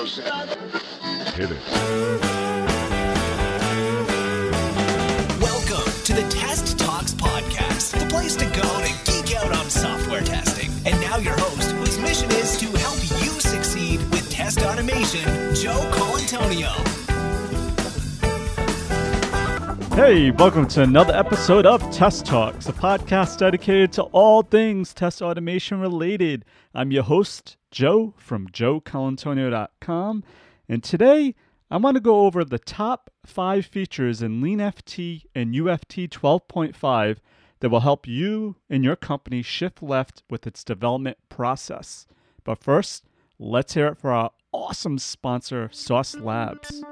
Hit it. Welcome to the Test Talks Podcast, the place to go to geek out on software testing. And now your host, whose mission is to help you succeed with test automation, Joe Colantonio. Hey, welcome to another episode of Test Talks, a podcast dedicated to all things test automation related. I'm your host, Joe, from joecolantonio.com, and today I want to go over the top 5 features in LeanFT and UFT 12.5 that will help you and your company shift left with its development process. But first, let's hear it for our awesome sponsor, Sauce Labs.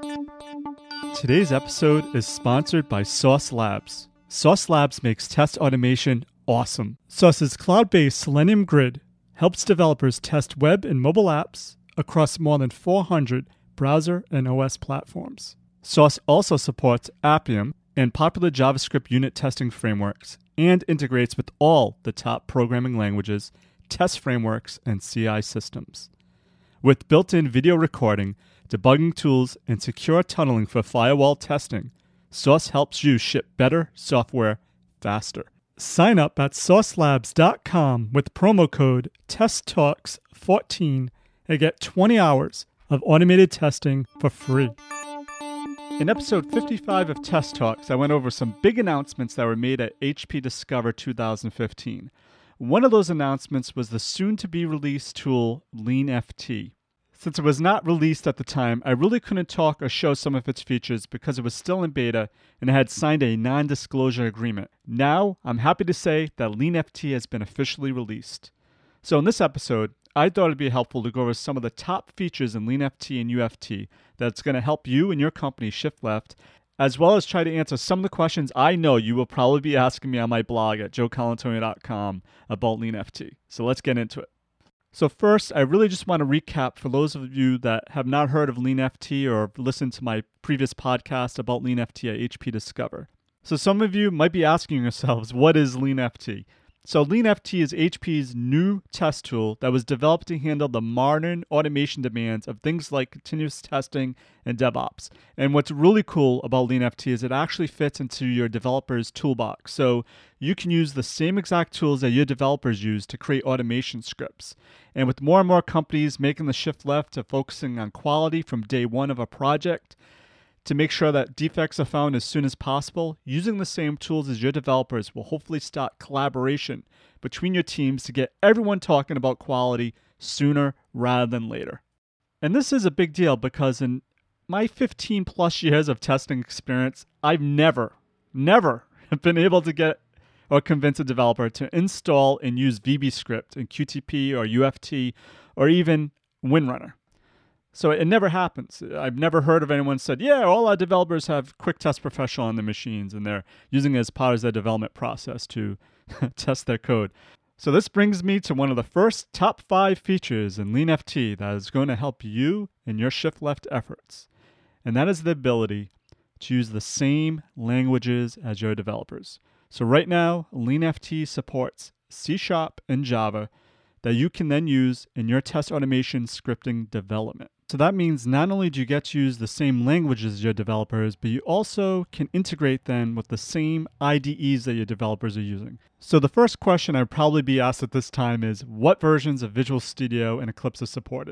Today's episode is sponsored by Sauce Labs. Sauce Labs makes test automation awesome. Sauce's cloud-based Selenium Grid helps developers test web and mobile apps across more than 400 browser and OS platforms. Sauce also supports Appium and popular JavaScript unit testing frameworks and integrates with all the top programming languages, test frameworks, and CI systems. With built-in video recording, debugging tools, and secure tunneling for firewall testing, Sauce helps you ship better software faster. Sign up at saucelabs.com with promo code TestTalks14 and get 20 hours of automated testing for free. In episode 55 of Test Talks, I went over some big announcements that were made at HP Discover 2015. One of those announcements was the soon-to-be-released tool LeanFT. Since it was not released at the time, I really couldn't talk or show some of its features because it was still in beta and I had signed a non-disclosure agreement. Now, I'm happy to say that LeanFT has been officially released. So in this episode, I thought it'd be helpful to go over some of the top features in LeanFT and UFT that's going to help you and your company shift left, as well as try to answer some of the questions I know you will probably be asking me on my blog at joecolantonio.com about LeanFT. So let's get into it. So first, I really just want to recap for those of you that have not heard of LeanFT or listened to my previous podcast about LeanFT at HP Discover. So some of you might be asking yourselves, what is LeanFT? So LeanFT is HP's new test tool that was developed to handle the modern automation demands of things like continuous testing and DevOps. And what's really cool about LeanFT is it actually fits into your developer's toolbox. So you can use the same exact tools that your developers use to create automation scripts. And with more and more companies making the shift left to focusing on quality from day one of a project, to make sure that defects are found as soon as possible, using the same tools as your developers will hopefully start collaboration between your teams to get everyone talking about quality sooner rather than later. And this is a big deal because in my 15 plus years of testing experience, I've never been able to get or convince a developer to install and use VBScript in QTP or UFT or even WinRunner. So it never happens. I've never heard of anyone said, yeah, all our developers have Quick Test Professional on their machines and they're using it as part of their development process to test their code. So this brings me to one of the first top 5 features in LeanFT that is going to help you in your shift left efforts. And that is the ability to use the same languages as your developers. So right now, LeanFT supports C# and Java that you can then use in your test automation scripting development. So that means not only do you get to use the same languages as your developers, but you also can integrate them with the same IDEs that your developers are using. So the first question I'd probably be asked at this time is, what versions of Visual Studio and Eclipse are supported?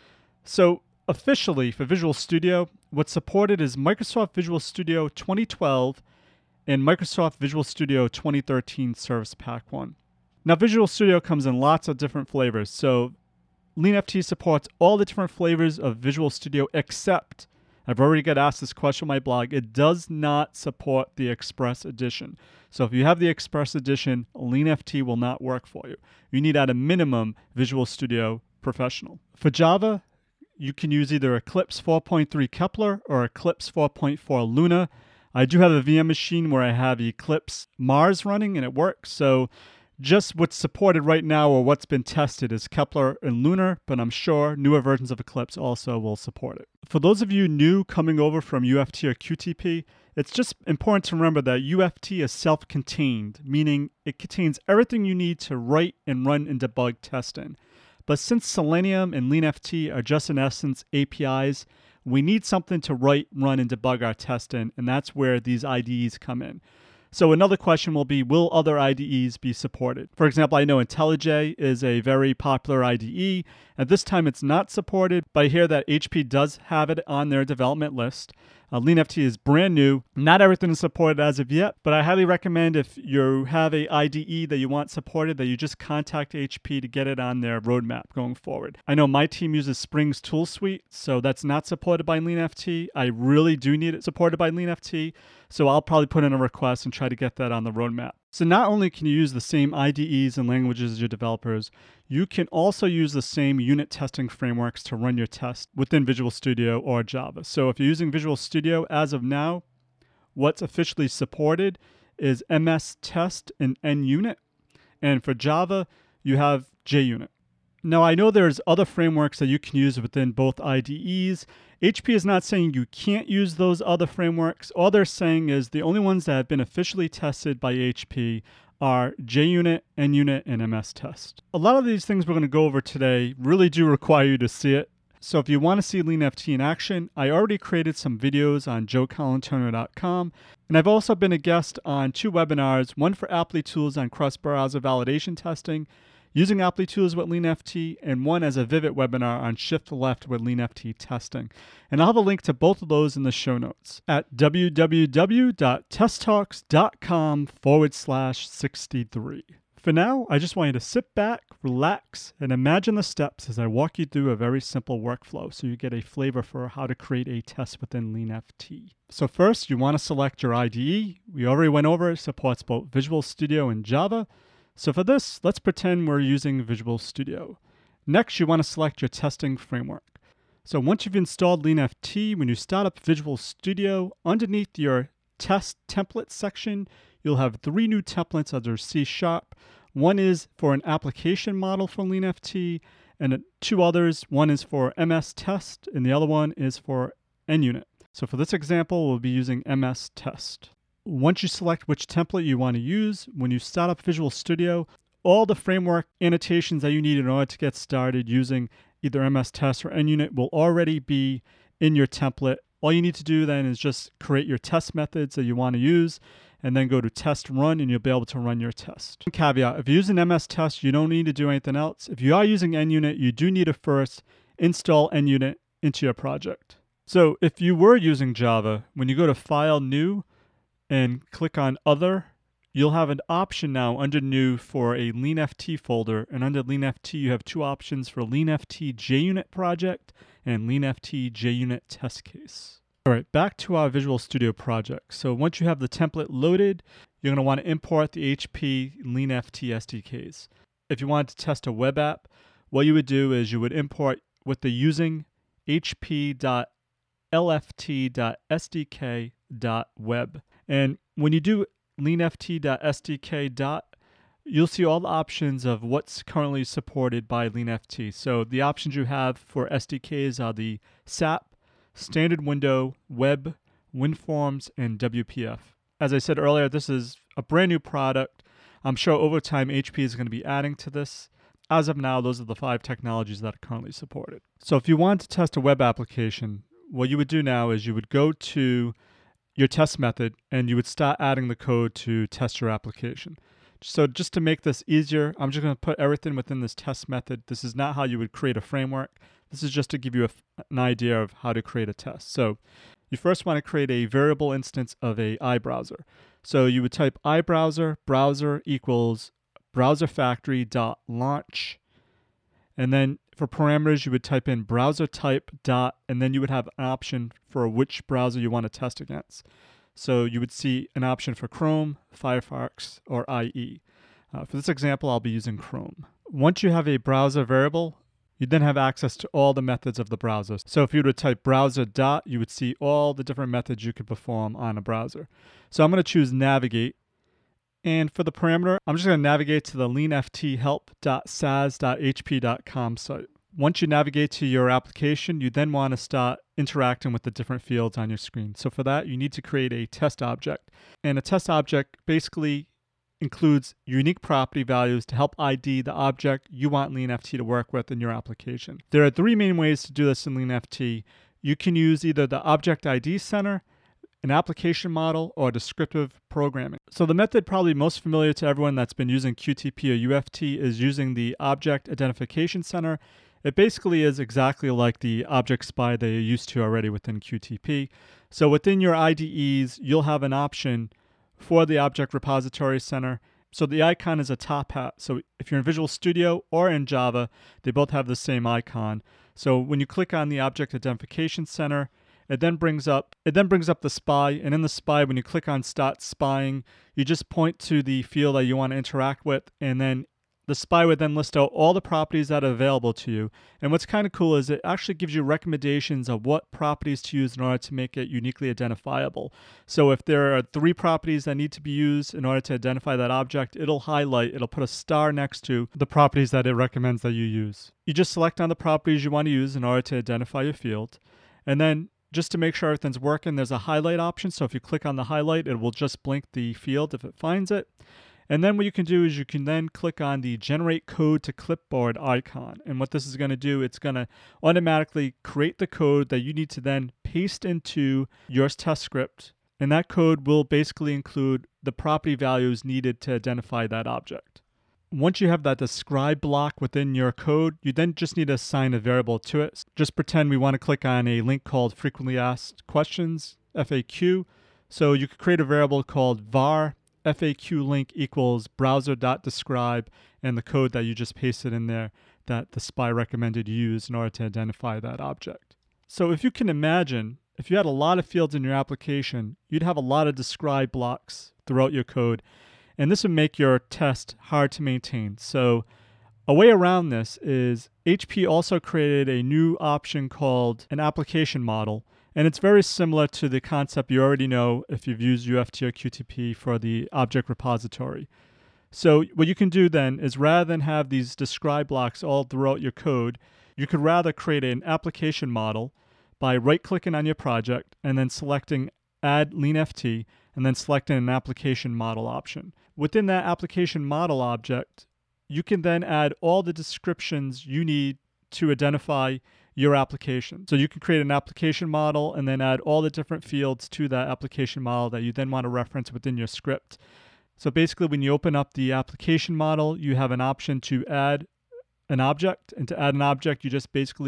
So officially for Visual Studio, what's supported is Microsoft Visual Studio 2012 and Microsoft Visual Studio 2013 Service Pack 1. Now, Visual Studio comes in lots of different flavors, so LeanFT supports all the different flavors of Visual Studio except, I've already got asked this question on my blog, it does not support the Express Edition. So if you have the Express Edition, LeanFT will not work for you. You need at a minimum Visual Studio Professional. For Java, you can use either Eclipse 4.3 Kepler or Eclipse 4.4 Luna. I do have a VM machine where I have Eclipse Mars running and it works, so just what's supported right now or what's been tested is Kepler and Lunar, but I'm sure newer versions of Eclipse also will support it. For those of you new coming over from UFT or QTP, it's just important to remember that UFT is self-contained, meaning it contains everything you need to write and run and debug tests in. But since Selenium and LeanFT are just in essence APIs, we need something to write, run, and debug our test in, and that's where these IDEs come in. So another question will be, will other IDEs be supported? For example, I know IntelliJ is a very popular IDE. At this time, it's not supported, but I hear that HP does have it on their development list. LeanFT is brand new. Not everything is supported as of yet, but I highly recommend if you have a IDE that you want supported, that you just contact HP to get it on their roadmap going forward. I know my team uses Spring's tool suite, so that's not supported by LeanFT. I really do need it supported by LeanFT, so I'll probably put in a request and try to get that on the roadmap. So not only can you use the same IDEs and languages as your developers, you can also use the same unit testing frameworks to run your test within Visual Studio or Java. So if you're using Visual Studio, as of now, what's officially supported is MS Test and NUnit. And for Java, you have JUnit. Now, I know there's other frameworks that you can use within both IDEs. HP is not saying you can't use those other frameworks. All they're saying is the only ones that have been officially tested by HP are JUnit, NUnit, and MS Test. A lot of these things we're going to go over today really do require you to see it. So if you want to see LeanFT in action, I already created some videos on joecolantonio.com, and I've also been a guest on 2 webinars, one for Applitools on cross-browser validation testing, using Applitools with LeanFT, and one as a Vivid webinar on Shift Left with LeanFT testing. And I'll have a link to both of those in the show notes at www.testtalks.com/63. For now, I just want you to sit back, relax, and imagine the steps as I walk you through a very simple workflow so you get a flavor for how to create a test within LeanFT. So first, you want to select your IDE. We already went over it supports both Visual Studio and Java. So for this, let's pretend we're using Visual Studio. Next, you want to select your testing framework. So once you've installed LeanFT, when you start up Visual Studio, underneath your test template section, you'll have 3 new templates under C#. One is for an application model for LeanFT, and 2 others. One is for MS Test, and the other one is for NUnit. So for this example, we'll be using MS Test. Once you select which template you want to use, when you start up Visual Studio, all the framework annotations that you need in order to get started using either MS Test or NUnit will already be in your template. All you need to do then is just create your test methods that you want to use, and then go to Test Run, and you'll be able to run your test. Caveat, if you're using MS Test, you don't need to do anything else. If you are using NUnit, you do need to first install NUnit into your project. So if you were using Java, when you go to File, New, and click on Other, you'll have an option now under New for a LeanFT folder, and under LeanFT you have 2 options for LeanFT JUnit project and LeanFT JUnit test case. All right, back to our Visual Studio project. So once you have the template loaded, you're going to want to import the HP LeanFT SDKs. If you wanted to test a web app, what you would do is you would import with the using hp.lft.sdk.web. And when you do leanft.sdk. You'll see all the options of what's currently supported by LeanFT. So the options you have for SDKs are the SAP, Standard Window, Web, WinForms, and WPF. As I said earlier, this is a brand new product. I'm sure over time HP is going to be adding to this. As of now, those are the 5 technologies that are currently supported. So if you want to test a web application, what you would do now is you would go to your test method and you would start adding the code to test your application. So just to make this easier, I'm just going to put everything within this test method. This is not how you would create a framework. This is just to give you an idea of how to create a test. So you first want to create a variable instance of a iBrowser. So you would type iBrowser, browser equals browserfactory.launch. And then for parameters, you would type in browser type dot, and then you would have an option for which browser you want to test against. So you would see an option for Chrome, Firefox, or IE. For this example, I'll be using Chrome. Once you have a browser variable, you then have access to all the methods of the browser. So if you were to type browser dot, you would see all the different methods you could perform on a browser. So I'm going to choose navigate. And for the parameter, I'm just going to navigate to the leanfthelp.sas.hp.com site. Once you navigate to your application, you then want to start interacting with the different fields on your screen. So for that, you need to create a test object. And a test object basically includes unique property values to help ID the object you want LeanFT to work with in your application. There are three main ways to do this in LeanFT. You can use either the Object ID Center, an application model, or descriptive programming. So the method probably most familiar to everyone that's been using QTP or UFT is using the Object Identification Center. It basically is exactly like the Object SPI that you're used to already within QTP. So within your IDEs, you'll have an option for the Object Repository Center. So the icon is a top hat. So if you're in Visual Studio or in Java, they both have the same icon. So when you click on the Object Identification Center, it then brings up the SPI, and in the SPI, when you click on Start Spying, you just point to the field that you want to interact with, and then the SPI would then list out all the properties that are available to you. And what's kind of cool is it actually gives you recommendations of what properties to use in order to make it uniquely identifiable. So if there are 3 properties that need to be used in order to identify that object, it'll put a star next to the properties that it recommends that you use. You just select on the properties you want to use in order to identify your field, and then just to make sure everything's working, there's a highlight option. So if you click on the highlight, it will just blink the field if it finds it. And then what you can do is you can then click on the Generate Code to Clipboard icon. And what this is going to do, it's going to automatically create the code that you need to then paste into your test script. And that code will basically include the property values needed to identify that object. Once you have that describe block within your code, you then just need to assign a variable to it. Just pretend we want to click on a link called Frequently Asked Questions, FAQ. So you could create a variable called var FAQ link equals browser.describe and the code that you just pasted in there that the SPI recommended you use in order to identify that object. So if you can imagine, if you had a lot of fields in your application, you'd have a lot of describe blocks throughout your code. And this would make your test hard to maintain. So a way around this is HP also created a new option called an application model. And it's very similar to the concept you already know if you've used UFT or QTP for the object repository. So what you can do then is rather than have these describe blocks all throughout your code, you could rather create an application model by right-clicking on your project and then selecting Add LeanFT and then selecting an application model option. Within that application model object, you can then add all the descriptions you need to identify your application. So you can create an application model and then add all the different fields to that application model that you then want to reference within your script. So basically, when you open up the application model, you have an option to add an object. And to add an object, you just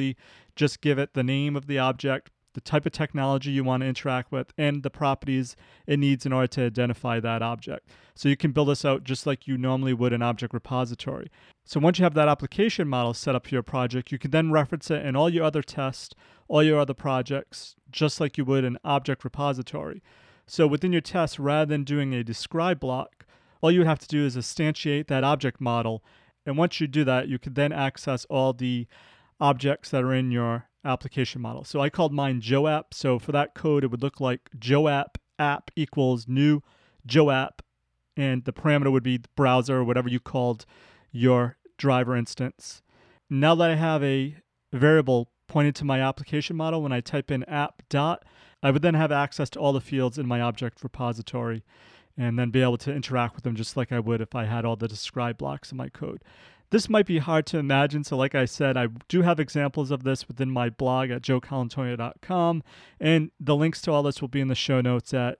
give it the name of the object, the type of technology you want to interact with, and the properties it needs in order to identify that object. So you can build this out just like you normally would an object repository. So once you have that application model set up for your project, you can then reference it in all your other tests, all your other projects, just like you would an object repository. So within your tests, rather than doing a describe block, all you would have to do is instantiate that object model. And once you do that, you can then access all the objects that are in your application model. So I called mine JoApp. So for that code, it would look like JoApp app equals new JoApp, and the parameter would be the browser or whatever you called your driver instance. Now that I have a variable pointed to my application model, when I type in app dot, I would then have access to all the fields in my object repository and then be able to interact with them just like I would if I had all the describe blocks in my code. This might be hard to imagine, so like I said, I do have examples of this within my blog at joecolantonio.com, and the links to all this will be in the show notes at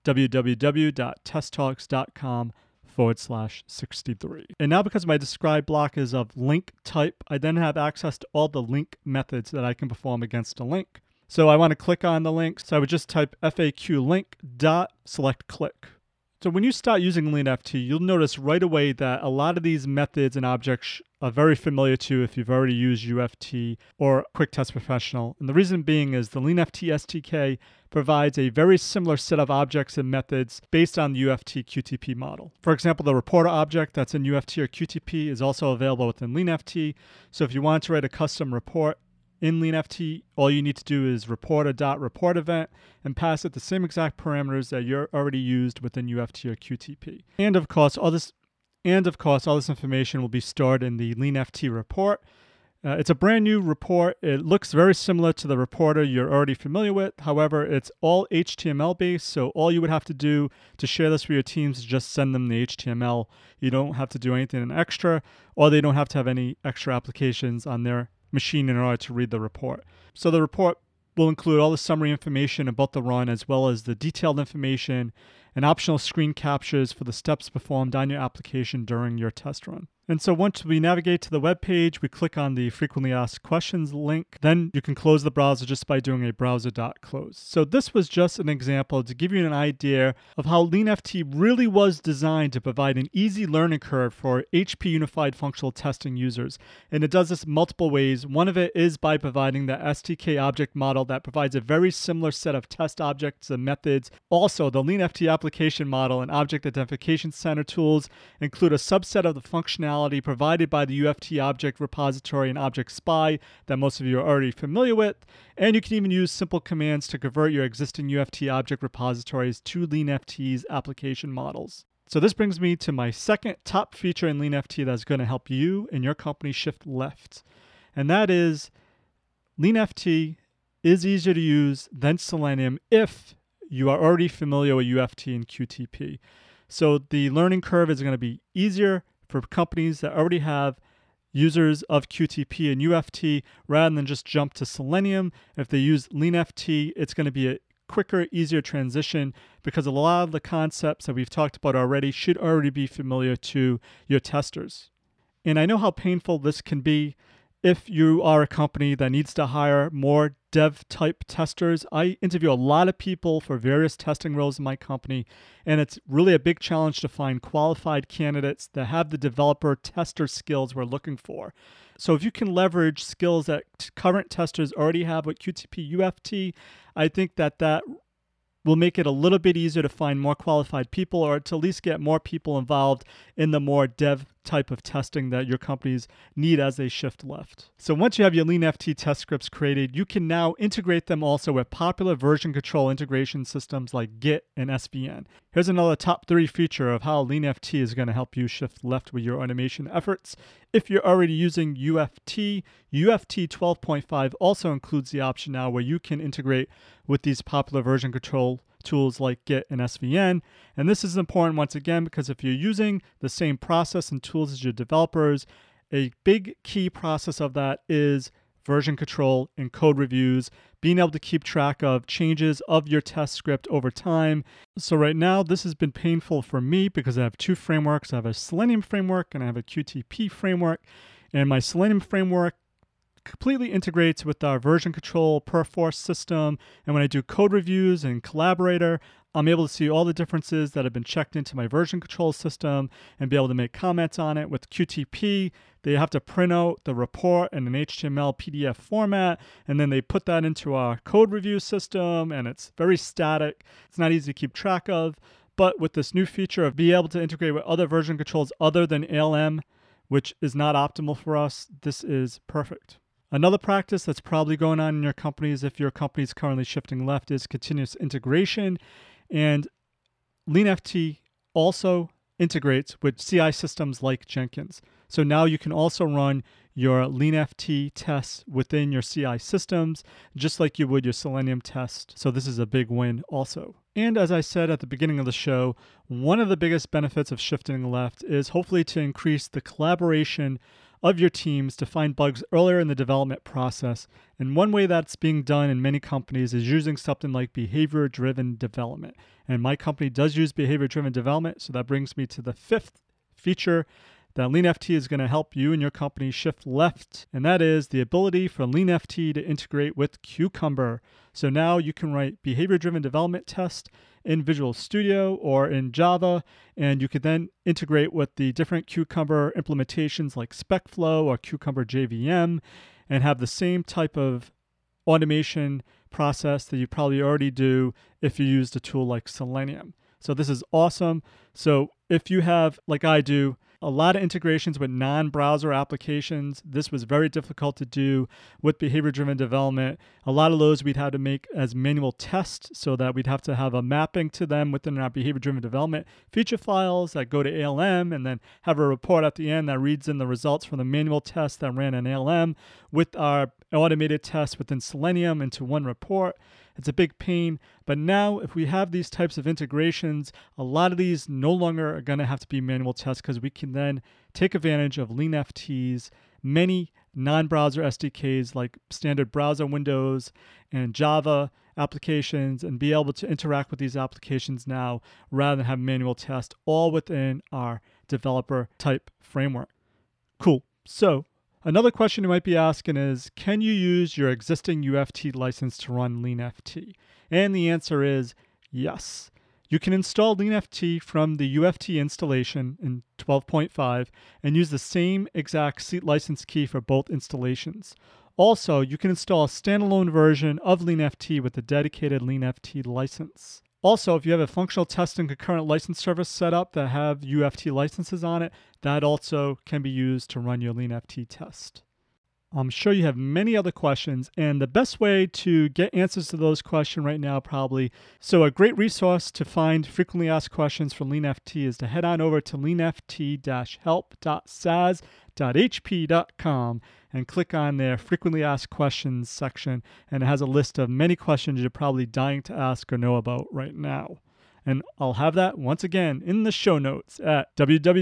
www.testtalks.com/63. And now because my describe block is of link type, I then have access to all the link methods that I can perform against a link. So I want to click on the link, so I would just type FAQ link dot select click. So when you start using LeanFT, you'll notice right away that a lot of these methods and objects are very familiar to you if you've already used UFT or QuickTest Professional. And the reason being is the LeanFT SDK provides a very similar set of objects and methods based on the UFT QTP model. For example, the reporter object that's in UFT or QTP is also available within LeanFT. So if you want to write a custom report in LeanFT, all you need to do is reporter.report event and pass it the same exact parameters that you're already used within UFT or QTP. And of course, all this information will be stored in the LeanFT report. It's a brand new report. It looks very similar to the reporter you're already familiar with. However, it's all HTML based, so all you would have to do to share this with your teams is just send them the HTML. You don't have to do anything extra, or they don't have to have any extra applications on their machine in order to read the report. So the report will include all the summary information about the run, as well as the detailed information and optional screen captures for the steps performed on your application during your test run. And so once we navigate to the web page, we click on the frequently asked questions link. Then you can close the browser just by doing a browser.close. So this was just an example to give you an idea of how LeanFT really was designed to provide an easy learning curve for HP Unified Functional Testing users. And it does this multiple ways. One of it is by providing the STK object model that provides a very similar set of test objects and methods. Also, the LeanFT application model and object identification center tools include a subset of the functionality provided by the UFT object repository and object spy that most of you are already familiar with. And you can even use simple commands to convert your existing UFT object repositories to LeanFT's application models. So this brings me to my second top feature in LeanFT that's going to help you and your company shift left. And that is LeanFT is easier to use than Selenium if you are already familiar with UFT and QTP. So the learning curve is going to be easier for companies that already have users of QTP and UFT rather than just jump to Selenium. If they use LeanFT, it's going to be a quicker, easier transition because a lot of the concepts that we've talked about already should already be familiar to your testers. And I know how painful this can be if you are a company that needs to hire more dev-type testers. I interview a lot of people for various testing roles in my company, and it's really a big challenge to find qualified candidates that have the developer tester skills we're looking for. So if you can leverage skills that current testers already have with QTP UFT, I think that will make it a little bit easier to find more qualified people, or to at least get more people involved in the more dev type of testing that your companies need as they shift left. So once you have your LeanFT test scripts created, you can now integrate them also with popular version control integration systems like Git and SVN. Here's another top 3 feature of how LeanFT is going to help you shift left with your automation efforts. If you're already using UFT 12.5 also includes the option now where you can integrate with these popular version control tools like Git and SVN. And this is important once again because if you're using the same process and tools as your developers, a big key process of that is version control and code reviews, being able to keep track of changes of your test script over time. So right now, this has been painful for me because I have 2 frameworks. I have a Selenium framework and I have a QTP framework. And my Selenium framework completely integrates with our version control Perforce system. And when I do code reviews and Collaborator, I'm able to see all the differences that have been checked into my version control system and be able to make comments on it. With QTP, they have to print out the report in an HTML PDF format, and then they put that into our code review system, and it's very static. It's not easy to keep track of. But with this new feature of being able to integrate with other version controls other than ALM, which is not optimal for us, this is perfect. Another practice that's probably going on in your companies, if your company is currently shifting left, is continuous integration. And LeanFT also integrates with CI systems like Jenkins. So now you can also run your LeanFT tests within your CI systems, just like you would your Selenium test. So this is a big win also. And as I said at the beginning of the show, one of the biggest benefits of shifting left is hopefully to increase the collaboration of your teams to find bugs earlier in the development process. And one way that's being done in many companies is using something like behavior-driven development. And my company does use behavior-driven development, so that brings me to the 5th feature that LeanFT is going to help you and your company shift left, and that is the ability for LeanFT to integrate with Cucumber. So now you can write behavior-driven development tests in Visual Studio or in Java, and you could then integrate with the different Cucumber implementations like SpecFlow or Cucumber JVM and have the same type of automation process that you probably already do if you used a tool like Selenium. So this is awesome. So if you have, like I do, a lot of integrations with non-browser applications. This was very difficult to do with behavior-driven development. A lot of those we'd have to make as manual tests so that we'd have to have a mapping to them within our behavior-driven development feature files that go to ALM and then have a report at the end that reads in the results from the manual test that ran in ALM with our automated tests within Selenium into one report. It's a big pain, but now if we have these types of integrations, a lot of these no longer are going to have to be manual tests because we can then take advantage of LeanFT's many non-browser SDKs like standard browser windows and Java applications and be able to interact with these applications now rather than have manual tests all within our developer type framework. Cool. So another question you might be asking is, can you use your existing UFT license to run LeanFT? And the answer is yes. You can install LeanFT from the UFT installation in 12.5 and use the same exact seat license key for both installations. Also, you can install a standalone version of LeanFT with a dedicated LeanFT license. Also, if you have a functional test and concurrent license service set up that have UFT licenses on it, that also can be used to run your LeanFT test. I'm sure you have many other questions, and the best way to get answers to those questions right now so a great resource to find frequently asked questions for LeanFT is to head on over to leanft-help.saz.hp.com and click on their frequently asked questions section, and it has a list of many questions you're probably dying to ask or know about right now. And I'll have that once again in the show notes at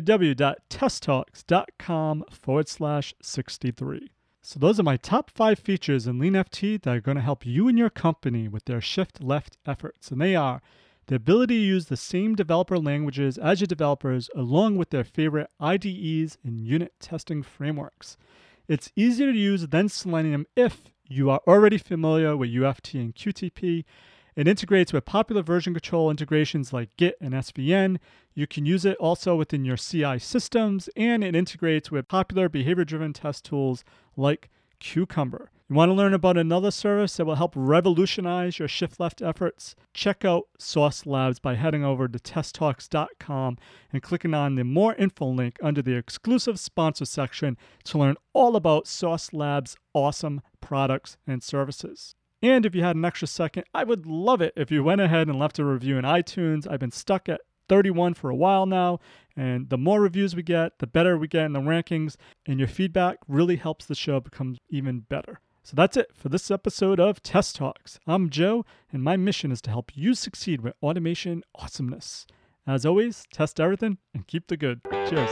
www.testtalks.com/63. So those are my top 5 features in LeanFT that are going to help you and your company with their shift left efforts. And they are the ability to use the same developer languages as your developers along with their favorite IDEs and unit testing frameworks. It's easier to use than Selenium if you are already familiar with UFT and QTP. It integrates with popular version control integrations like Git and SVN. You can use it also within your CI systems, and it integrates with popular behavior-driven test tools like Cucumber. You want to learn about another service that will help revolutionize your shift left efforts? Check out Sauce Labs by heading over to testtalks.com and clicking on the More Info link under the exclusive sponsor section to learn all about Sauce Labs' awesome products and services. And if you had an extra second, I would love it if you went ahead and left a review in iTunes. I've been stuck at 31 for a while now, and the more reviews we get, the better we get in the rankings, and your feedback really helps the show become even better. So that's it for this episode of Test Talks. I'm Joe, and my mission is to help you succeed with automation awesomeness. As always, test everything and keep the good. Cheers.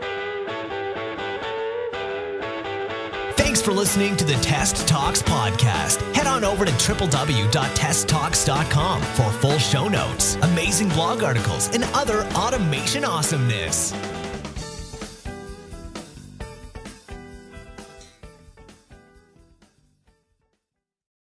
Thanks for listening to the Test Talks podcast. Head on over to www.testtalks.com for full show notes, amazing blog articles, and other automation awesomeness.